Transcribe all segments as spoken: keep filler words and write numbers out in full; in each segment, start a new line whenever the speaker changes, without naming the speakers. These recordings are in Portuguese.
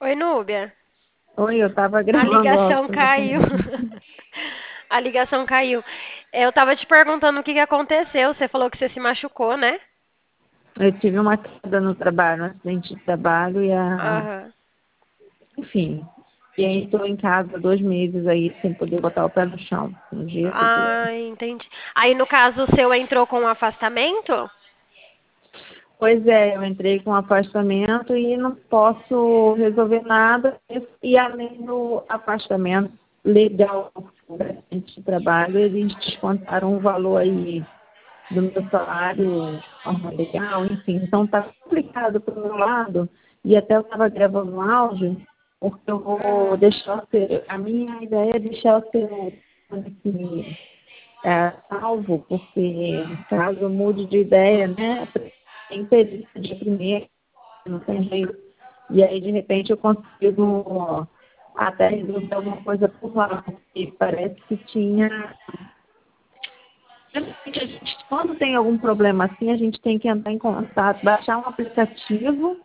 Oi, Núbia.
Oi, eu tava
A
gravando
ligação
áudio no
caiu.
telefone.
A ligação caiu. Eu tava te perguntando o que que aconteceu. Você falou que você se machucou, né?
Eu tive uma queda no trabalho, um acidente de trabalho e a...
Aham.
Enfim. E aí estou em casa há dois meses aí sem poder botar o pé no chão. Um dia, outro dia.
Ah, entendi. Aí, no caso, o seu entrou com um afastamento?
Pois é, eu entrei com afastamento e não posso resolver nada. E além do afastamento legal do acidente de trabalho, eles descontaram um valor aí do meu salário de forma legal, enfim. Então está complicado para o meu lado, e até eu estava gravando um áudio, porque eu vou
Uhum.
deixar o seu, a minha ideia é deixar o seu aqui, é, salvo, porque caso eu mude de ideia, né, tem perícia de primeiro, não tem jeito, e aí de repente eu consigo ó, até resolver alguma coisa por lá, porque parece que tinha. Geralmente, a gente, quando tem algum problema assim, a gente tem que entrar em contato, baixar um aplicativo,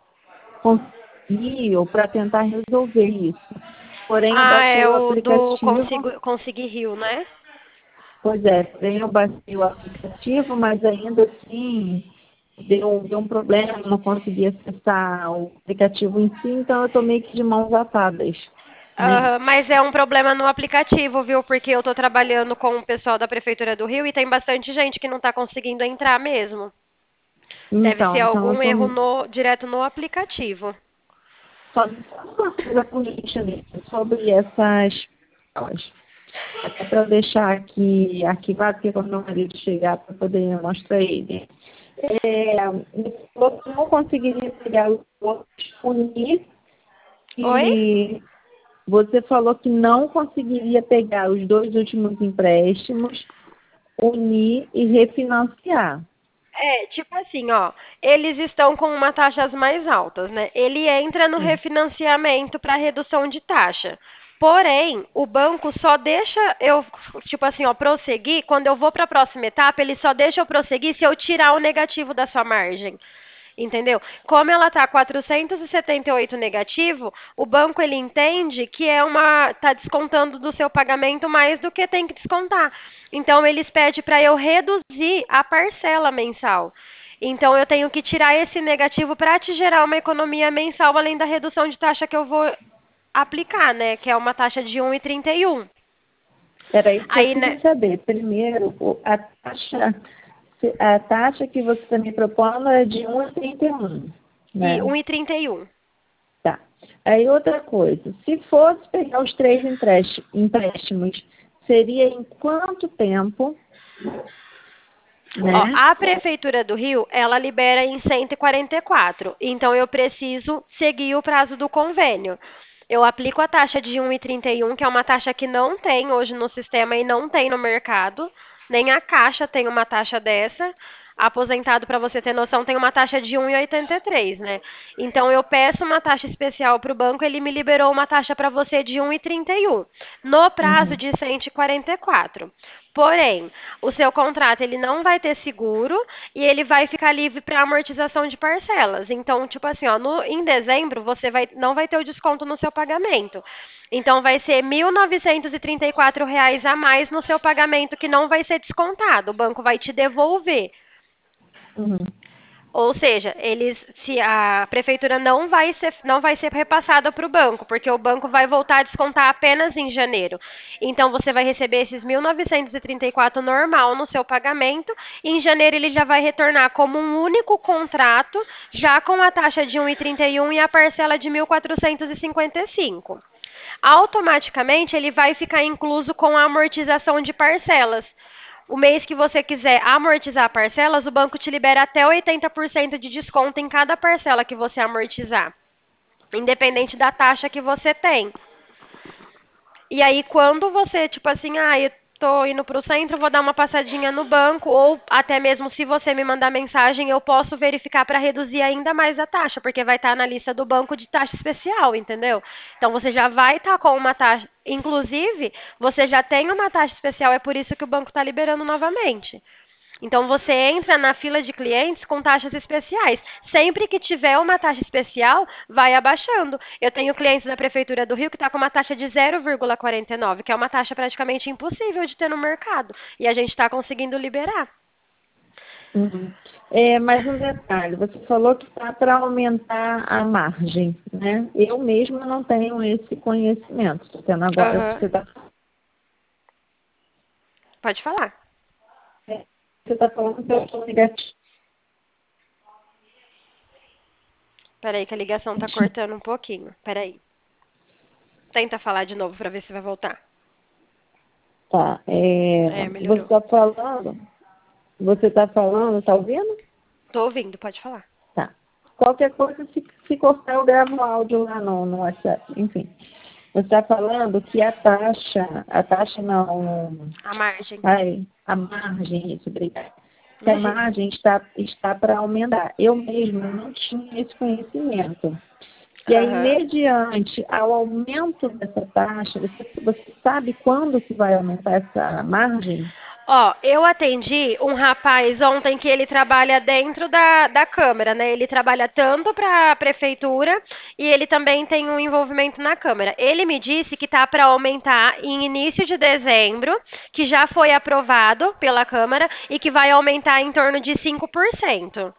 conseguir, ou para tentar resolver isso. Porém, eu
Ah, é
baixei o
o do
aplicativo,
Consigo, Consegui Rio, né?
pois é, porém eu baixei o aplicativo, mas ainda assim deu, deu um problema, eu não consegui acessar o aplicativo em si, então eu estou meio que de mãos atadas, né?
Aham, mas é um problema no aplicativo, viu? Porque eu tô trabalhando com o pessoal da Prefeitura do Rio e tem bastante gente que não tá conseguindo entrar mesmo. Deve ser
Então, então eu
algum erro
estou
no, direto no aplicativo.
só uma coisa por gentileza sobre essas aulas. Até para eu deixar aqui arquivado, porque quando meu marido chegar, para poder mostrar ele. É, você não conseguiria pegar os outros, unir,
Oi?
e você falou que não conseguiria pegar os dois últimos empréstimos, unir e refinanciar.
É, tipo assim, ó, eles estão com umas taxas mais altas, né? Ele entra no
Sim.
refinanciamento para redução de taxa. Porém, o banco só deixa eu, tipo assim, ó, prosseguir, quando eu vou para a próxima etapa, ele só deixa eu prosseguir se eu tirar o negativo da sua margem. Entendeu? Como ela está quatrocentos e setenta e oito negativo, o banco ele entende que é uma tá descontando do seu pagamento mais do que tem que descontar. Então eles pedem para eu reduzir a parcela mensal. Então eu tenho que tirar esse negativo para te gerar uma economia mensal além da redução de taxa que eu vou aplicar, né, que é uma taxa de um vírgula trinta e um.
Era isso que eu
Aí, né,
queria saber. Primeiro, o- a taxa, a taxa que você está me propondo é de um vírgula trinta e um,
e
né?
um vírgula trinta e um.
Tá. Aí outra coisa, se fosse pegar os três empréstimos, empréstimos, seria em quanto tempo,
Ó,
né?
a Prefeitura do Rio, ela libera em cento e quarenta e quatro. Então, eu preciso seguir o prazo do convênio. Eu aplico a taxa de um vírgula trinta e um, que é uma taxa que não tem hoje no sistema e não tem no mercado. Nem a Caixa tem uma taxa dessa. Aposentado, para você ter noção, tem uma taxa de um vírgula oitenta e três, né? Então, eu peço uma taxa especial para o banco, ele me liberou uma taxa para você de um vírgula trinta e um, no prazo
Uhum,
de cento e quarenta e quatro. Porém, o seu contrato ele não vai ter seguro e ele vai ficar livre para amortização de parcelas. Então, tipo assim, ó, no, em dezembro você vai, não vai ter o desconto no seu pagamento. Então, vai ser mil novecentos e trinta e quatro reais a mais no seu pagamento que não vai ser descontado. O banco vai te devolver.
uhum,
Ou seja, eles, se a prefeitura não vai ser, não vai ser repassada para o banco, porque o banco vai voltar a descontar apenas em janeiro. Então você vai receber esses mil novecentos e trinta e quatro normal no seu pagamento, e em janeiro ele já vai retornar como um único contrato, já com a taxa de um vírgula trinta e um e a parcela de mil quatrocentos e cinquenta e cinco. Automaticamente ele vai ficar incluso com a amortização de parcelas. O mês que você quiser amortizar parcelas, o banco te libera até oitenta por cento de desconto em cada parcela que você amortizar, independente da taxa que você tem. E aí, quando você, tipo assim, ah, eu tô indo pro centro, vou dar uma passadinha no banco, ou até mesmo se você me mandar mensagem, eu posso verificar para reduzir ainda mais a taxa, porque vai estar na lista do banco de taxa especial, entendeu? Então você já vai estar com uma taxa, inclusive, você já tem uma taxa especial, é por isso que o banco está liberando novamente. Então você entra na fila de clientes com taxas especiais. Sempre que tiver uma taxa especial, vai abaixando. Eu tenho clientes da Prefeitura do Rio que está com uma taxa de zero vírgula quarenta e nove, que é uma taxa praticamente impossível de ter no mercado. E a gente está conseguindo liberar.
Uhum. É, mais um detalhe, você falou que está para aumentar a margem, né? Eu mesma não tenho esse conhecimento. Estou tendo agora,
Aham.
você está
Pode falar.
você tá falando que eu estou negativo.
Peraí que a ligação tá cortando um pouquinho. Peraí. Tenta falar de novo para ver se vai voltar.
Tá, é,
É,
você
melhorou.
está falando, você está falando, tá ouvindo?
Tô ouvindo, pode falar.
Tá. Qualquer coisa, se, se cortar, eu gravo o áudio lá no, no WhatsApp, enfim. Você está falando que a taxa, a taxa não,
A margem.
ai, a margem, isso, obrigada. Que a
Imagina.
margem está, está para aumentar. Eu mesma não tinha esse conhecimento. E aí,
Aham.
mediante ao aumento dessa taxa, você, você sabe quando que vai aumentar essa margem?
Ó, eu atendi um rapaz ontem que ele trabalha dentro da, da Câmara, né? Ele trabalha tanto para a Prefeitura e ele também tem um envolvimento na Câmara. Ele me disse que tá para aumentar em início de dezembro, que já foi aprovado pela Câmara e que vai aumentar em torno de cinco por cento.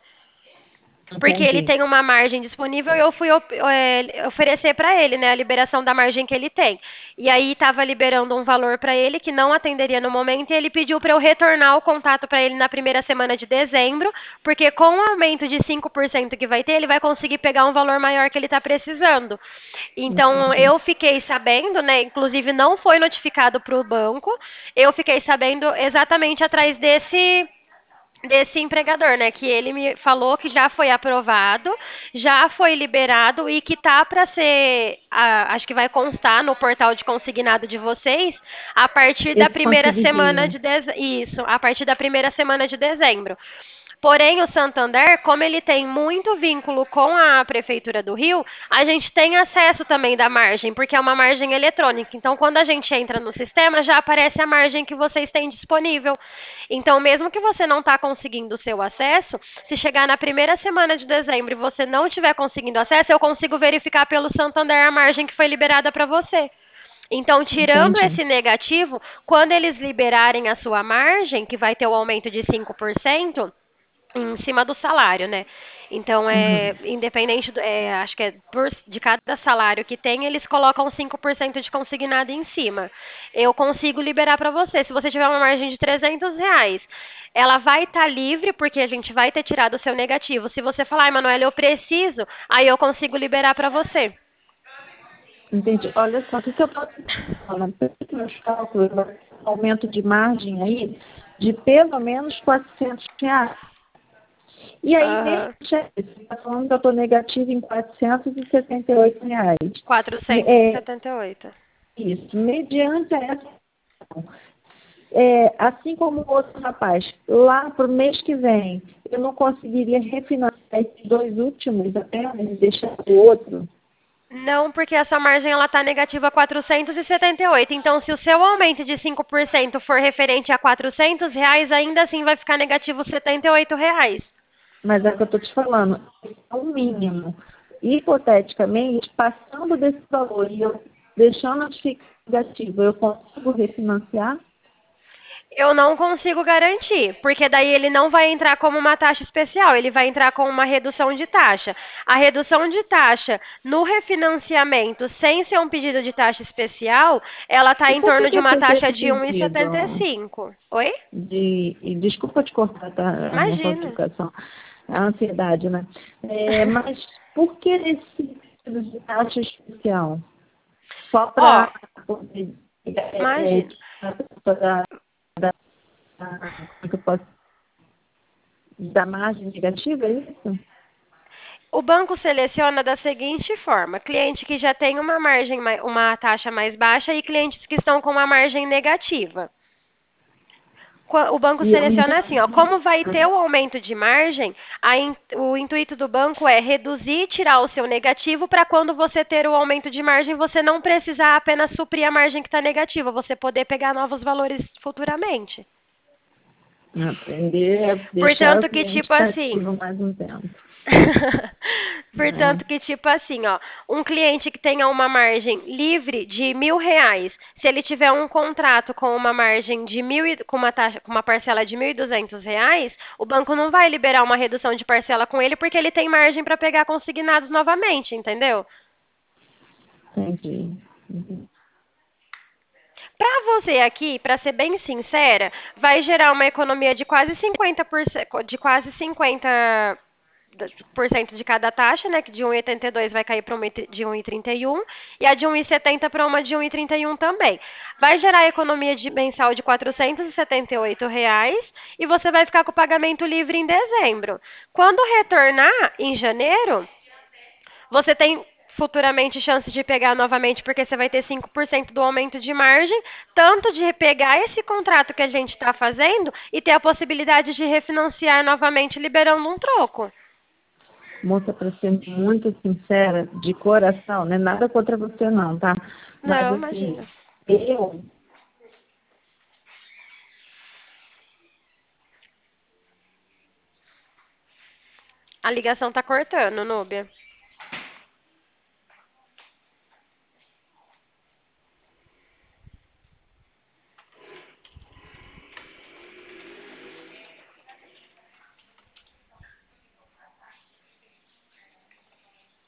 Porque ele
Entendi.
tem uma margem disponível e eu fui op- é, oferecer para ele, né, a liberação da margem que ele tem. E aí estava liberando um valor para ele que não atenderia no momento e ele pediu para eu retornar o contato para ele na primeira semana de dezembro, porque com o aumento de cinco por cento que vai ter, ele vai conseguir pegar um valor maior que ele está precisando. Então
Entendi.
eu fiquei sabendo, né, inclusive não foi notificado para o banco, eu fiquei sabendo exatamente atrás desse desse empregador, né? Que ele me falou que já foi aprovado, já foi liberado e que tá para ser, a- acho que vai constar no portal de consignado de vocês a partir da
Esse
primeira semana
conseguidinho.
de dezembro. Isso, a partir da primeira semana de dezembro. Porém, o Santander, como ele tem muito vínculo com a Prefeitura do Rio, a gente tem acesso também da margem, porque é uma margem eletrônica. Então, quando a gente entra no sistema, já aparece a margem que vocês têm disponível. Então, mesmo que você não está conseguindo o seu acesso, se chegar na primeira semana de dezembro e você não estiver conseguindo acesso, eu consigo verificar pelo Santander a margem que foi liberada para você. Então, tirando
Entendi.
esse negativo, quando eles liberarem a sua margem, que vai ter o aumento de cinco por cento, em cima do salário, né? Então,
Uhum.
é independente, do- é, acho que é por, de cada salário que tem, eles colocam cinco por cento de consignado em cima. Eu consigo liberar para você. Se você tiver uma margem de trezentos reais, ela vai estar livre, porque a gente vai ter tirado o seu negativo. Se você falar, ai, Manoela, eu preciso, aí eu consigo liberar para você.
Entendi. Olha só, o que que eu estou falando? Meus cálculos, aumento de margem aí de pelo menos quatrocentos reais. E aí,
Aham.
mediante isso, você está falando que eu estou negativo em quatrocentos e setenta e oito reais. É,
quatrocentos e setenta e oito.
isso. Mediante essa, é, assim como o outro rapaz, lá para o mês que vem, eu não conseguiria refinanciar esses dois últimos apenas e deixar o outro.
Não, porque essa margem ela está negativa a quatrocentos e setenta e oito. Então, se o seu aumento de cinco por cento for referente a quatrocentos reais, ainda assim vai ficar negativo setenta e oito reais.
Mas é o que eu estou te falando, é o mínimo. Hipoteticamente, passando desse valor e eu deixando de ficar negativo, eu consigo refinanciar?
Eu não consigo garantir, porque daí ele não vai entrar como uma taxa especial, ele vai entrar com uma redução de taxa. A redução de taxa no refinanciamento, sem ser um pedido de taxa especial, ela está
E
em
por que,
torno
que
de
eu
uma
fiz
taxa
esse
de um vírgula setenta e
pedido
cinco. Oi?
de. E desculpa te cortar, tá? A minha falta de
Imagina.
educação, a ansiedade, né? É, mas por que esse pedido de taxa especial? Só
Ó,
para poder. É, é,
imagina.
da, da, da, como é que eu posso, da margem negativa, é isso?
O banco seleciona da seguinte forma: cliente que já tem uma margem, mai- uma taxa mais baixa e clientes que estão com uma margem negativa. Qua- O banco
E eu
seleciona assim, ó, como vai ter o aumento de margem, a in- o intuito do banco é reduzir e tirar o seu negativo para quando você ter o aumento de margem, você não precisar apenas suprir a margem que está negativa, você poder pegar novos valores futuramente.
Aprender a deixar o
Portanto que,
cliente
tipo assim,
cativo mais um tempo.
portanto
Né?
que, tipo assim, ó, um cliente que tenha uma margem livre de mil reais, se ele tiver um contrato com uma margem de mil, e- com uma taxa, com uma parcela de mil e duzentos reais, o banco não vai liberar uma redução de parcela com ele porque ele tem margem para pegar consignados novamente, entendeu?
Entendi. Uhum.
Para você aqui, para ser bem sincera, vai gerar uma economia de quase cinquenta por cento, de quase cinquenta por cento de cada taxa, né? Que de um vírgula oitenta e dois vai cair para uma de um vírgula trinta e um e a de um vírgula setenta para uma de um vírgula trinta e um também. Vai gerar economia de mensal de quatrocentos e setenta e oito reais e você vai ficar com o pagamento livre em dezembro. Quando retornar em janeiro, você tem futuramente chance de pegar novamente, porque você vai ter cinco por cento do aumento de margem, tanto de pegar esse contrato que a gente está fazendo e ter a possibilidade de refinanciar novamente, liberando um troco.
Moça, para ser muito sincera, de coração, não é nada contra você não, tá? Mas
Não,
assim,
imagina.
eu
A ligação tá cortando, Núbia.